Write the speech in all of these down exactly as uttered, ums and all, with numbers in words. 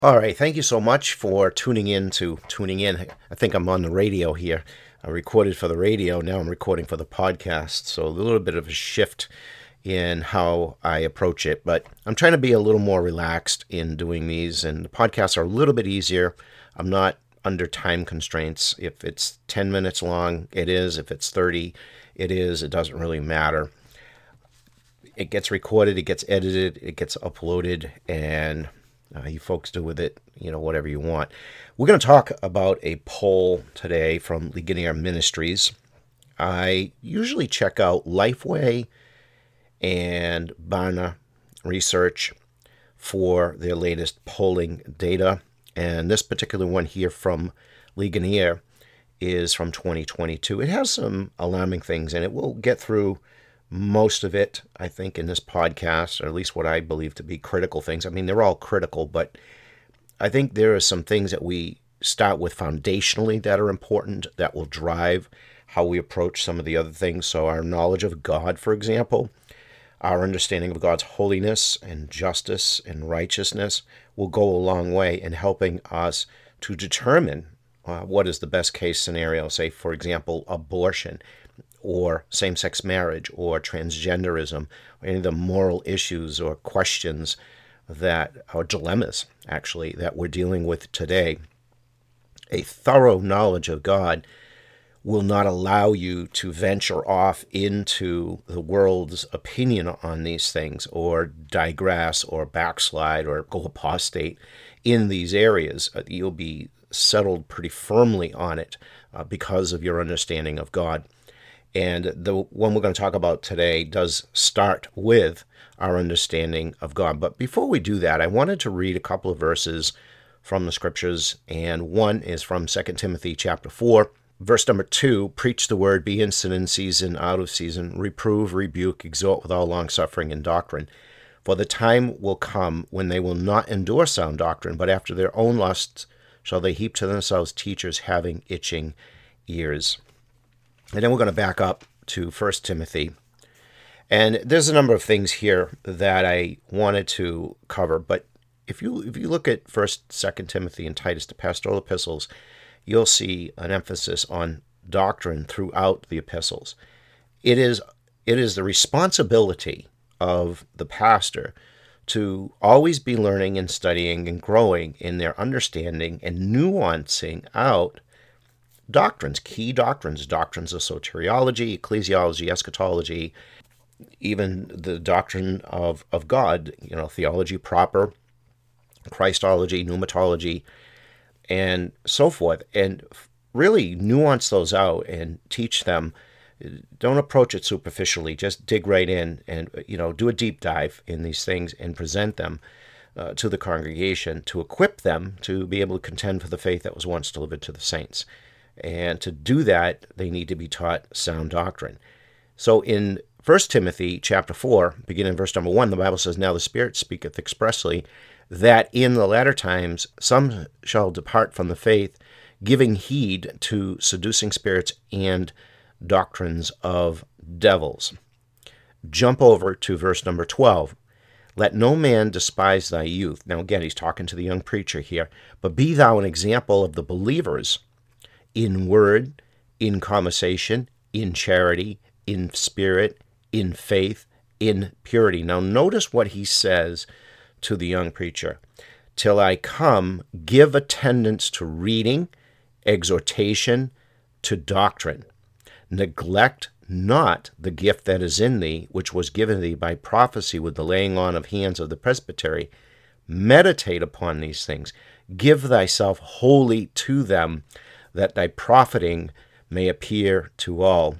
All right, thank you so much for tuning in to tuning in. I think I'm on the radio here. I recorded for the radio, now I'm recording for the podcast. So a little bit of a shift in how I approach it, but I'm trying to be a little more relaxed in doing these, and the podcasts are a little bit easier. I'm not under time constraints. If it's ten minutes long, it is. If it's thirty, it is. It doesn't really matter. It gets recorded, it gets edited, it gets uploaded, and uh, you folks do with it, you know, whatever you want. We're going to talk about a poll today from Ligonier Ministries. I usually check out Lifeway and Barna Research for their latest polling data, and this particular one here from Ligonier is from twenty twenty-two. It has some alarming things, and it will get through most of it, I think, in this podcast, or at least what I believe to be critical things. I mean, they're all critical, but I think there are some things that we start with foundationally that are important that will drive how we approach some of the other things. So our knowledge of God, for example, our understanding of God's holiness and justice and righteousness will go a long way in helping us to determine uh, what is the best case scenario, say, for example, abortion, or same-sex marriage, or transgenderism, or any of the moral issues or questions that, or dilemmas, actually, that we're dealing with today. A thorough knowledge of God will not allow you to venture off into the world's opinion on these things, or digress, or backslide, or go apostate in these areas. You'll be settled pretty firmly on it uh, because of your understanding of God. And the one we're going to talk about today does start with our understanding of God. But before we do that, I wanted to read a couple of verses from the scriptures. And one is from Second Timothy chapter four, verse number two, preach the word, be instant in season, out of season, reprove, rebuke, exhort with all longsuffering and doctrine. For the time will come when they will not endure sound doctrine, but after their own lusts shall they heap to themselves teachers having itching ears. And then we're going to back up to First Timothy. And there's a number of things here that I wanted to cover. But if you if you look at First, Second Timothy, and Titus, the pastoral epistles, you'll see an emphasis on doctrine throughout the epistles. It is it is the responsibility of the pastor to always be learning and studying and growing in their understanding and nuancing out doctrines, key doctrines, doctrines of soteriology, ecclesiology, eschatology, even the doctrine of, of God, you know, theology proper, Christology, pneumatology, and so forth. And really nuance those out and teach them. Don't approach it superficially. Just dig right in and, you know, do a deep dive in these things and present them uh, to the congregation to equip them to be able to contend for the faith that was once delivered to the saints. And to do that, they need to be taught sound doctrine. So in First Timothy chapter four, beginning in verse number one, the Bible says, now the Spirit speaketh expressly that in the latter times some shall depart from the faith, giving heed to seducing spirits and doctrines of devils. Jump over to verse number twelve. Let no man despise thy youth. Now again, he's talking to the young preacher here. But be thou an example of the believers in word, in conversation, in charity, in spirit, in faith, in purity. Now notice what he says to the young preacher. Till I come, give attendance to reading, exhortation, to doctrine. Neglect not the gift that is in thee, which was given thee by prophecy with the laying on of hands of the presbytery. Meditate upon these things. Give thyself wholly to them, that thy profiting may appear to all.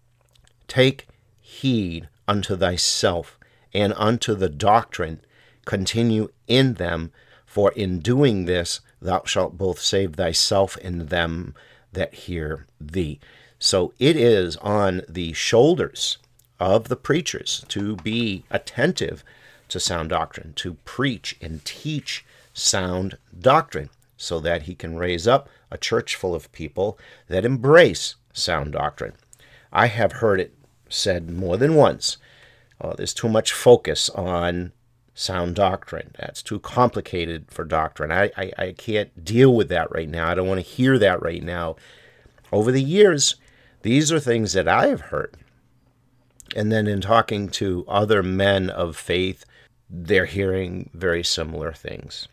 Take heed unto thyself and unto the doctrine. Continue in them, for in doing this thou shalt both save thyself and them that hear thee. So it is on the shoulders of the preachers to be attentive to sound doctrine, to preach and teach sound doctrine, so that he can raise up a church full of people that embrace sound doctrine. I have heard it said more than once, uh, there's too much focus on sound doctrine. That's too complicated for doctrine. I, I, I can't deal with that right now. I don't want to hear that right now. Over the years, these are things that I have heard. And then in talking to other men of faith, they're hearing very similar things.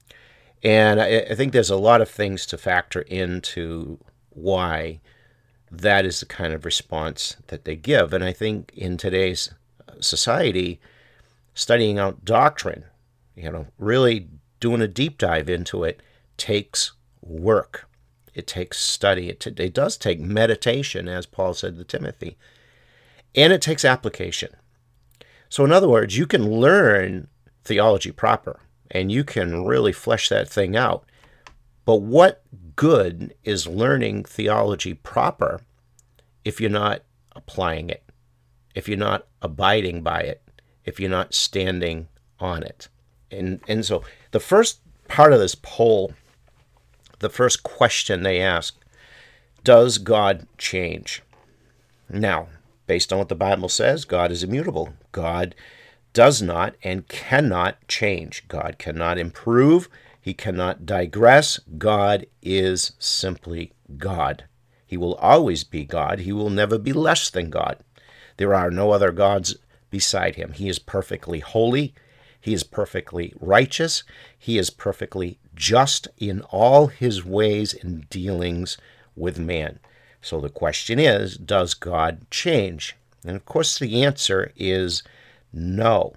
And I, I think there's a lot of things to factor into why that is the kind of response that they give. And I think in today's society, studying out doctrine, you know, really doing a deep dive into it takes work. It takes study. It, t- it does take meditation, as Paul said to Timothy. And it takes application. So in other words, you can learn theology proper, and you can really flesh that thing out. But what good is learning theology proper if you're not applying it, if you're not abiding by it, if you're not standing on it? And and so the first part of this poll, the first question they ask, does God change? Now, based on what the Bible says, God is immutable. God does not and cannot change. God cannot improve. He cannot digress. God is simply God. He will always be God. He will never be less than God. There are no other gods beside him. He is perfectly holy. He is perfectly righteous. He is perfectly just in all his ways and dealings with man. So the question is, does God change? And of course the answer is no.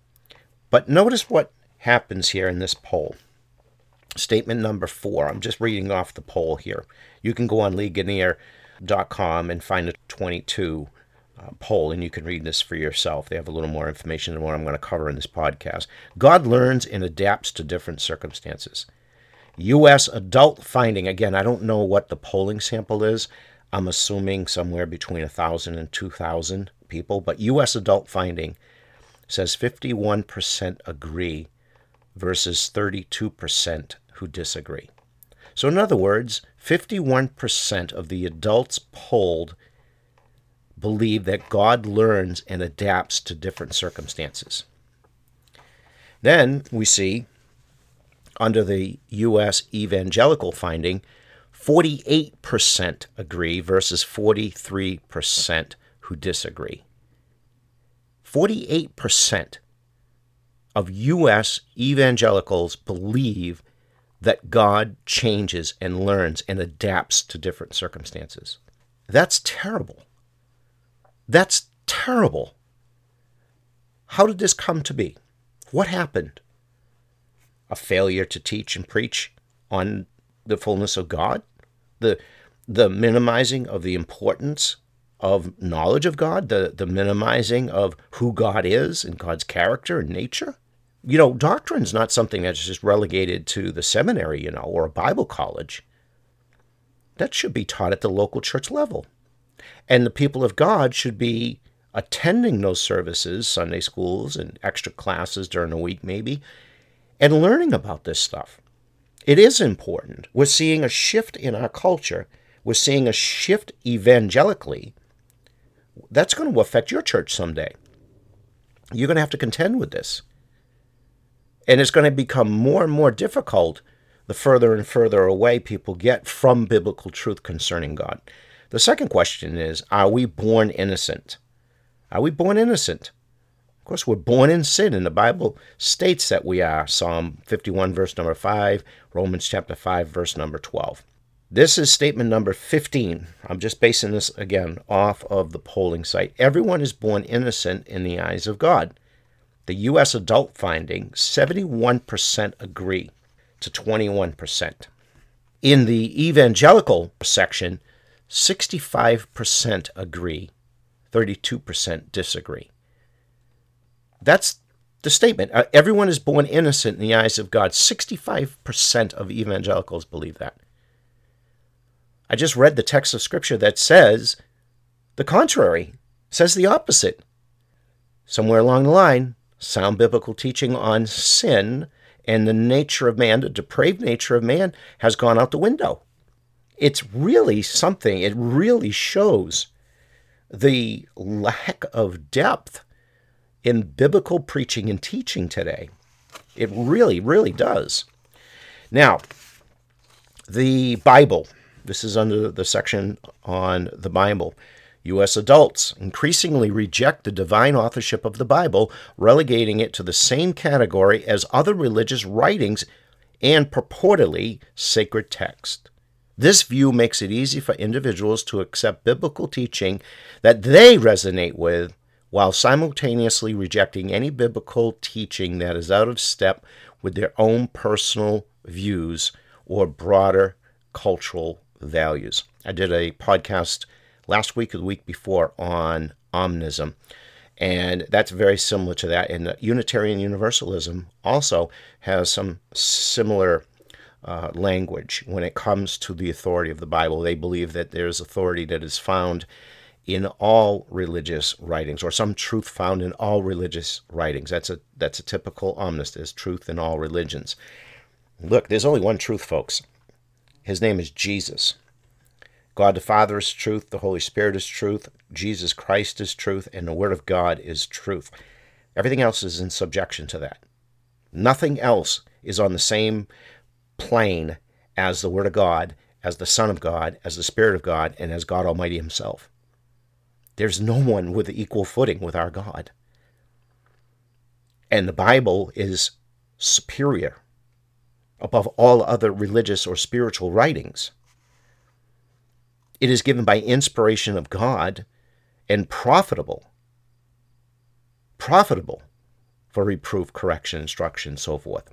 But notice what happens here in this poll. Statement number four. I'm just reading off the poll here. You can go on Ligonier dot com and find a twenty-two uh, poll, and you can read this for yourself. They have a little more information than what I'm going to cover in this podcast. God learns and adapts to different circumstances. U S adult finding. Again, I don't know what the polling sample is. I'm assuming somewhere between one thousand and two thousand people. But U S adult finding says fifty-one percent agree versus thirty-two percent who disagree. So in other words, fifty-one percent of the adults polled believe that God learns and adapts to different circumstances. Then we see, under the U S evangelical finding, forty-eight percent agree versus forty-three percent who disagree. forty-eight percent of U S evangelicals believe that God changes and learns and adapts to different circumstances. That's terrible. That's terrible. How did this come to be? What happened? A failure to teach and preach on the fullness of God? The, the minimizing of the importance of knowledge of God? The, the minimizing of who God is and God's character and nature? You know, doctrine's not something that's just relegated to the seminary, you know, or a Bible college. That should be taught at the local church level. And the people of God should be attending those services, Sunday schools and extra classes during the week maybe, and learning about this stuff. It is important. We're seeing a shift in our culture. We're seeing a shift evangelically. That's going to affect your church someday. You're going to have to contend with this. And it's going to become more and more difficult the further and further away people get from biblical truth concerning God. The second question is, are we born innocent? Are we born innocent? Of course, we're born in sin, and the Bible states that we are. Psalm fifty-one, verse number five, Romans chapter five, verse number twelve. This is statement number fifteen. I'm just basing this, again, off of the polling site. Everyone is born innocent in the eyes of God. The U S adult finding, seventy-one percent agree to twenty-one percent. In the evangelical section, sixty-five percent agree, thirty-two percent disagree. That's the statement. Uh, everyone is born innocent in the eyes of God. sixty-five percent of evangelicals believe that. I just read the text of Scripture that says the contrary, says the opposite. Somewhere along the line, sound biblical teaching on sin and the nature of man, the depraved nature of man, has gone out the window. It's really something. It really shows the lack of depth in biblical preaching and teaching today. It really, really does. Now, the Bible. This is under the section on the Bible. U S adults increasingly reject the divine authorship of the Bible, relegating it to the same category as other religious writings and purportedly sacred text. This view makes it easy for individuals to accept biblical teaching that they resonate with, while simultaneously rejecting any biblical teaching that is out of step with their own personal views or broader cultural values. I did a podcast last week or the week before on omnism, and that's very similar to that. And Unitarian Universalism also has some similar uh, language when it comes to the authority of the Bible. They believe that there's authority that is found in all religious writings, or some truth found in all religious writings. That's a that's a typical omnist. There's truth in all religions. Look, there's only one truth, folks. His name is Jesus. God the Father is truth, the Holy Spirit is truth, Jesus Christ is truth, and the Word of God is truth. Everything else is in subjection to that. Nothing else is on the same plane as the Word of God, as the Son of God, as the Spirit of God, and as God Almighty Himself. There's no one with equal footing with our God. And the Bible is superior above all other religious or spiritual writings. It is given by inspiration of God and profitable, profitable for reproof, correction, instruction, so forth.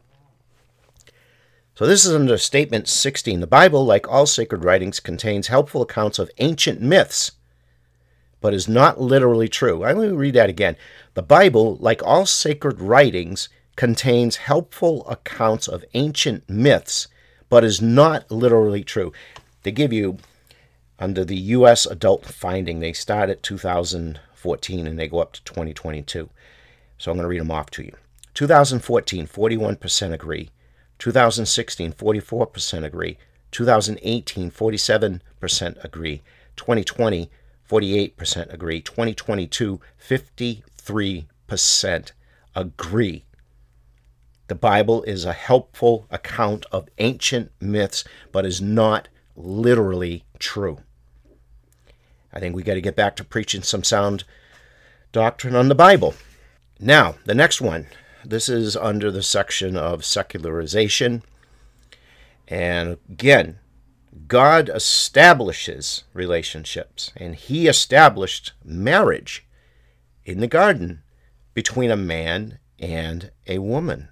So this is under statement sixteen. The Bible, like all sacred writings, contains helpful accounts of ancient myths, but is not literally true. I'm going to read that again. The Bible, like all sacred writings, contains helpful accounts of ancient myths, but is not literally true. They give you, under the U S adult finding, they start at two thousand fourteen and they go up to twenty twenty-two. So I'm going to read them off to you. two thousand fourteen, forty-one percent agree. two thousand sixteen, forty-four percent agree. two thousand eighteen, forty-seven percent agree. twenty twenty, forty-eight percent agree. twenty twenty-two, fifty-three percent agree. The Bible is a helpful account of ancient myths, but is not literally true. I think we got to get back to preaching some sound doctrine on the Bible. Now, the next one. This is under the section of secularization. And again, God establishes relationships, and He established marriage in the garden between a man and a woman.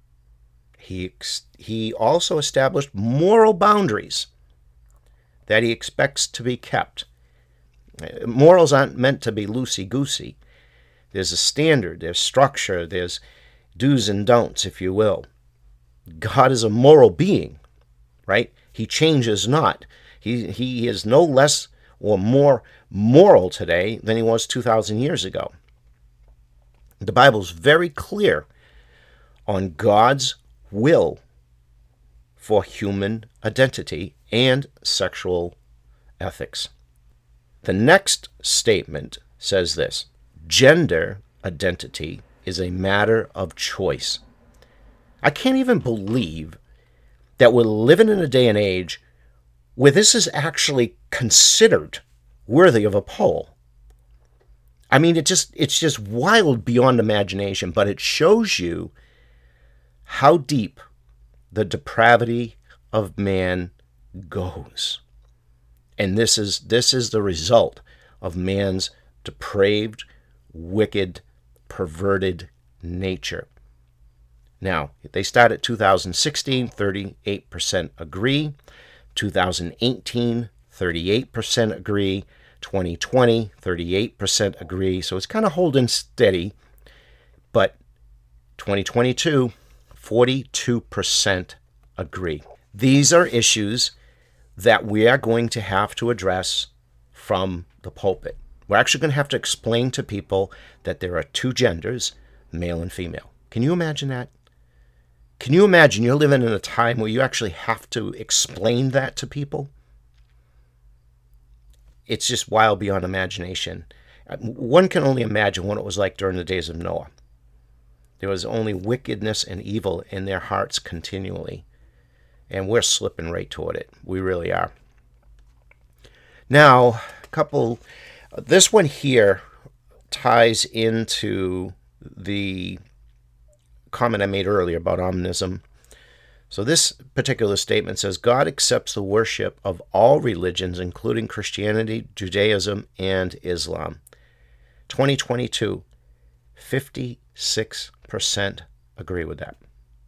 He, he also established moral boundaries that He expects to be kept. Morals aren't meant to be loosey-goosey. There's a standard, there's structure, there's do's and don'ts, if you will. God is a moral being, right? He changes not. He, he is no less or more moral today than He was two thousand years ago. The Bible's very clear on God's will for human identity and sexual ethics. The next statement says this: gender identity is a matter of choice. I can't even believe that we're living in a day and age where this is actually considered worthy of a poll. I mean, it just it's just wild beyond imagination, but it shows you how deep the depravity of man goes. And this is this is the result of man's depraved, wicked, perverted nature. Now, they start at two thousand sixteen, thirty-eight percent agree. two thousand eighteen, thirty-eight percent agree. twenty twenty, thirty-eight percent agree. So it's kind of holding steady. But twenty twenty-two, forty-two percent agree. These are issues that we are going to have to address from the pulpit. We're actually going to have to explain to people that there are two genders, male and female. Can you imagine that? Can you imagine you're living in a time where you actually have to explain that to people? It's just wild beyond imagination. One can only imagine what it was like during the days of Noah. There was only wickedness and evil in their hearts continually. And we're slipping right toward it. We really are. Now, a couple, this one here ties into the comment I made earlier about omnism. So this particular statement says, God accepts the worship of all religions, including Christianity, Judaism, and Islam. twenty twenty-two, fifty-six percent agree with that.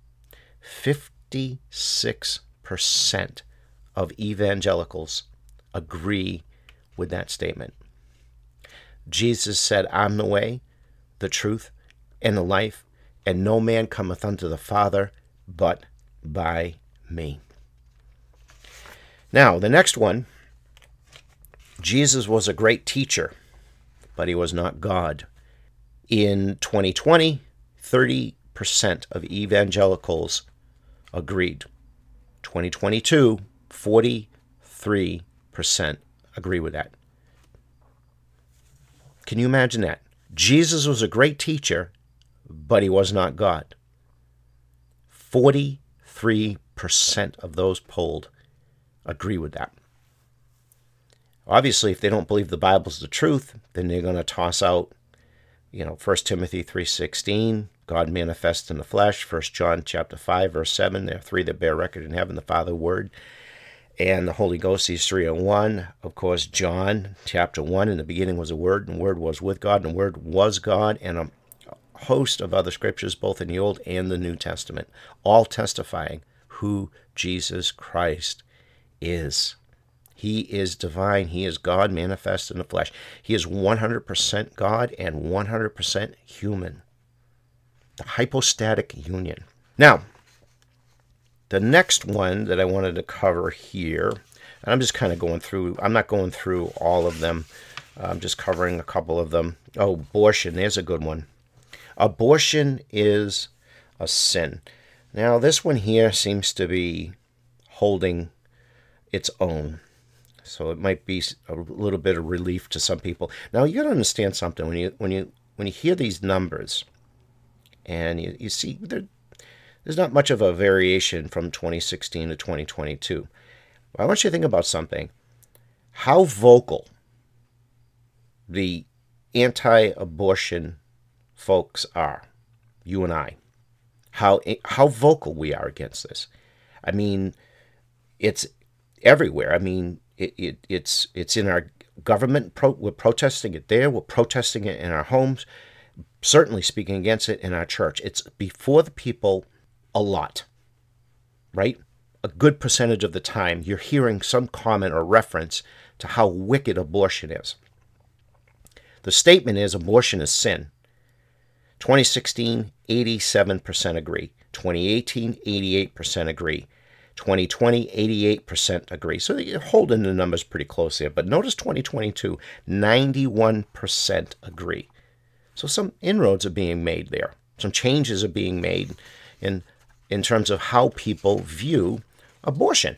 fifty-six percent of evangelicals agree with that statement. Jesus said, I'm the way, the truth, and the life, and no man cometh unto the Father but by me. Now, the next one, Jesus was a great teacher, but he was not God. In twenty twenty, thirty percent of evangelicals agreed. twenty twenty-two, forty-three percent agree with that. Can you imagine that? Jesus was a great teacher, but he was not God. forty-three percent of those polled agree with that. Obviously, if they don't believe the Bible's the truth, then they're going to toss out, you know, First Timothy three sixteen, God manifest in the flesh, First John chapter five, verse seven, there are three that bear record in heaven, the Father, Word, and the Holy Ghost, these three are one. Of course, John chapter one, in the beginning was a Word, and the Word was with God, and the Word was God, and a host of other scriptures, both in the Old and the New Testament, all testifying who Jesus Christ is. He is divine. He is God manifest in the flesh. He is one hundred percent God and one hundred percent human. The hypostatic union. Now, the next one that I wanted to cover here, and I'm just kind of going through, I'm not going through all of them. I'm just covering a couple of them. Oh, abortion, there's a good one. Abortion is a sin. Now, this one here seems to be holding its own. So it might be a little bit of relief to some people. Now, you got to understand something. When you when you when you hear these numbers, and you, you see there, there's not much of a variation from twenty sixteen to twenty twenty-two. I want you to think about something. How vocal the anti-abortion folks are, you and I. How how vocal we are against this. I mean, it's everywhere. I mean, it, it it's it's in our government. Pro, we're protesting it there. We're protesting it in our homes. Certainly speaking against it in our church. It's before the people a lot, right? A good percentage of the time, you're hearing some comment or reference to how wicked abortion is. The statement is abortion is sin. twenty sixteen, eighty-seven percent agree. twenty eighteen, eighty-eight percent agree. twenty twenty, eighty-eight percent agree. So you're holding the numbers pretty close here. But notice twenty twenty-two, ninety-one percent agree. So some inroads are being made there. Some changes are being made in, in terms of how people view abortion.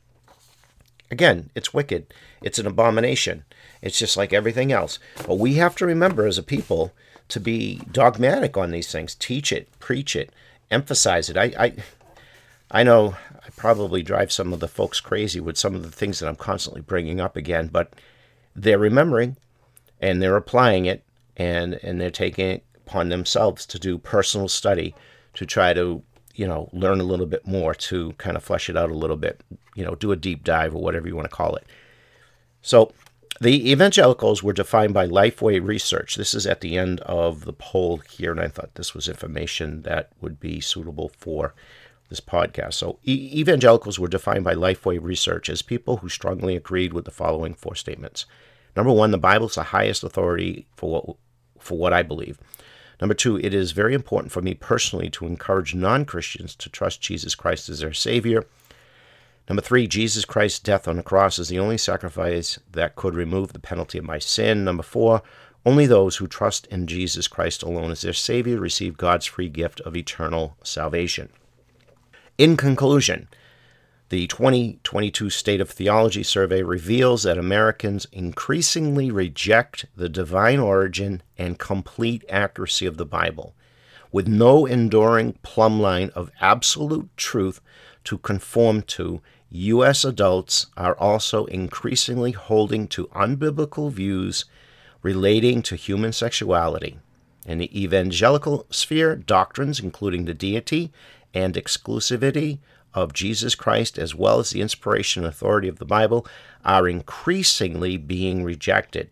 Again, it's wicked. It's an abomination. It's just like everything else. But we have to remember as a people to be dogmatic on these things. Teach it, preach it, emphasize it. I, I, I know I probably drive some of the folks crazy with some of the things that I'm constantly bringing up again, but they're remembering and they're applying it, and, and they're taking it upon themselves to do personal study to try to, you know, learn a little bit more, to kind of flesh it out a little bit, you know, do a deep dive or whatever you want to call it. So the evangelicals were defined by Lifeway Research. This is at the end of the poll here, and I thought this was information that would be suitable for this podcast. So e- evangelicals were defined by Lifeway Research as people who strongly agreed with the following four statements. Number one, the Bible is the highest authority for what, for what I believe. Number two, it is very important for me personally to encourage non-Christians to trust Jesus Christ as their Savior. Number three, Jesus Christ's death on the cross is the only sacrifice that could remove the penalty of my sin. Number four, only those who trust in Jesus Christ alone as their Savior receive God's free gift of eternal salvation. In conclusion, The twenty twenty-two State of Theology survey reveals that Americans increasingly reject the divine origin and complete accuracy of the Bible, with no enduring plumb line of absolute truth to conform to. U S adults are also increasingly holding to unbiblical views relating to human sexuality. In the evangelical sphere, doctrines including the deity and exclusivity of Jesus Christ, as well as the inspiration and authority of the Bible, are increasingly being rejected.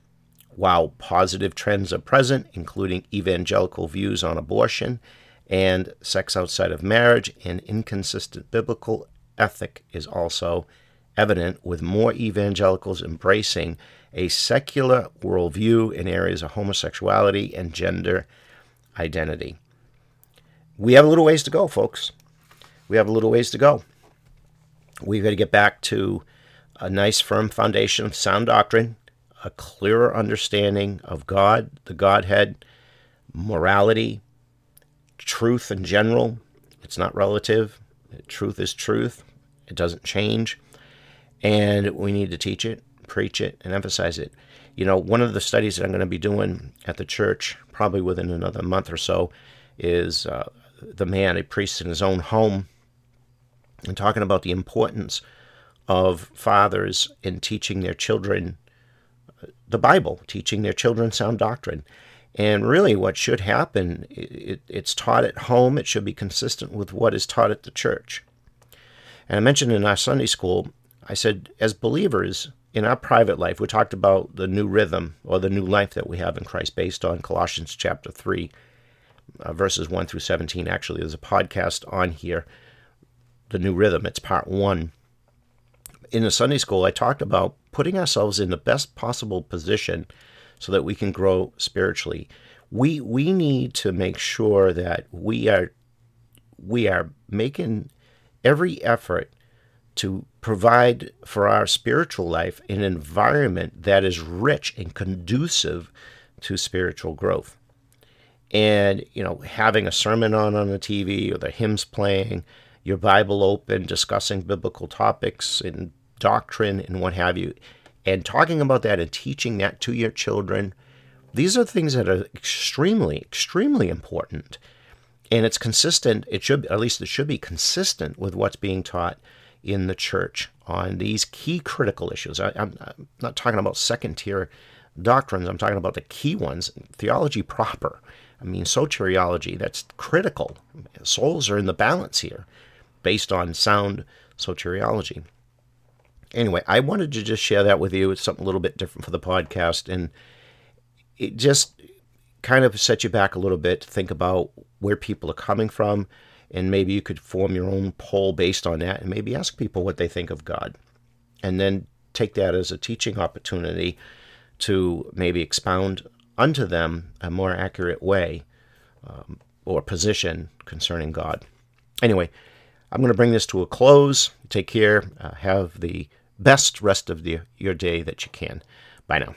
While positive trends are present, including evangelical views on abortion and sex outside of marriage, an inconsistent biblical ethic is also evident, with more evangelicals embracing a secular worldview in areas of homosexuality and gender identity. We have a little ways to go, folks. We have a little ways to go. We've got to get back to a nice, firm foundation of sound doctrine, a clearer understanding of God, the Godhead, morality, truth in general. It's not relative. Truth is truth. It doesn't change. And we need to teach it, preach it, and emphasize it. You know, one of the studies that I'm going to be doing at the church, probably within another month or so, is uh, the man, a priest in his own home, and talking about the importance of fathers in teaching their children the Bible, teaching their children sound doctrine. And really what should happen, it, it's taught at home. It should be consistent with what is taught at the church. And I mentioned in our Sunday school, I said, as believers in our private life, we talked about the new rhythm or the new life that we have in Christ based on Colossians chapter three, uh, verses one through seventeen. Actually, there's a podcast on here, The New Rhythm. It's part one. In the Sunday school, I talked about putting ourselves in the best possible position so that we can grow spiritually. We we need to make sure that we are we are making every effort to provide for our spiritual life an environment that is rich and conducive to spiritual growth. And, you know, having a sermon on on the T V or the hymns playing, your Bible open, discussing biblical topics and doctrine and what have you, and talking about that and teaching that to your children, these are things that are extremely, extremely important. And it's consistent, it should, at least it should be consistent with what's being taught in the church on these key critical issues. I, I'm, I'm not talking about second-tier doctrines. I'm talking about the key ones, theology proper. I mean, soteriology, that's critical. Souls are in the balance here based on sound soteriology. Anyway, I wanted to just share that with you. It's something a little bit different for the podcast, and it just kind of set you back a little bit to think about where people are coming from, and maybe you could form your own poll based on that, and maybe ask people what they think of God, and then take that as a teaching opportunity to maybe expound unto them a more accurate way um, or position concerning God. Anyway, I'm going to bring this to a close. Take care. Uh, have the best rest of the, your day that you can. Bye now.